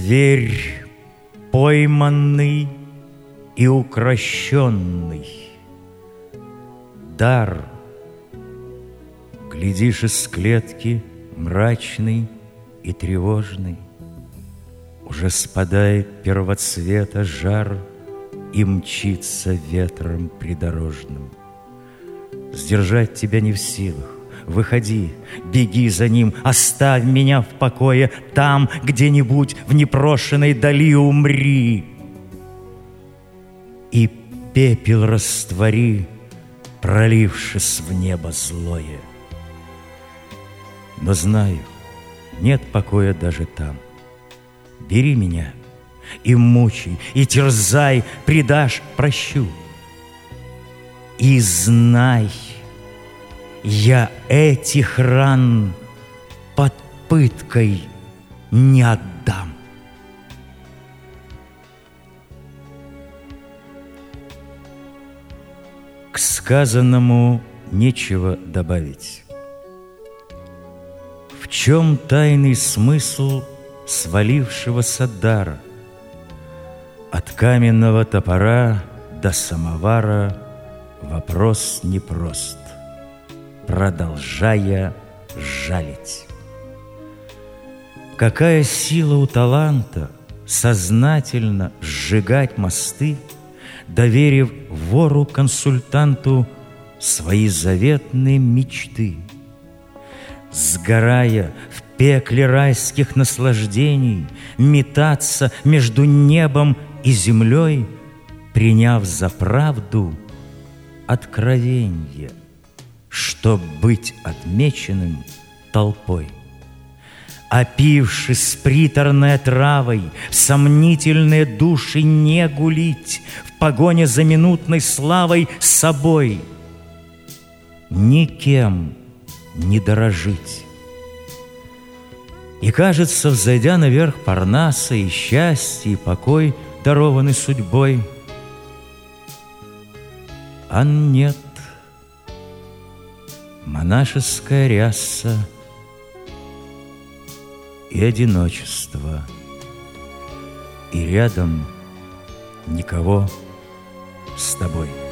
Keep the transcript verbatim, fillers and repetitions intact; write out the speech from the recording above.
Зверь пойманный и укращенный, дар. Глядишь из клетки мрачный и тревожный, уже спадает первоцвета жар и мчится ветром придорожным. Сдержать тебя не в силах. Выходи, беги за ним, оставь меня в покое. Там, где-нибудь в непрошенной дали умри. И пепел раствори, пролившись в небо злое. Но знаю, нет покоя даже там. Бери меня и мучай, и терзай, предашь — прощу. И знай, я этих ран под пыткой не отдам. К сказанному нечего добавить. В чем тайный смысл свалившегося дара? От каменного топора до самовара вопрос непрост, продолжая жалить. Какая сила у таланта сознательно сжигать мосты, доверив вору-консультанту свои заветные мечты, сгорая в пекле райских наслаждений, метаться между небом и землей, приняв за правду откровенье, чтоб быть отмеченным толпой. Опившись приторной травой, сомнительные души не гулить, в погоне за минутной славой с собой, никем не дорожить. И кажется, взойдя наверх Парнаса, и счастье, и покой дарованы судьбой, а нет, монашеская ряса и одиночество, и рядом никого с тобой.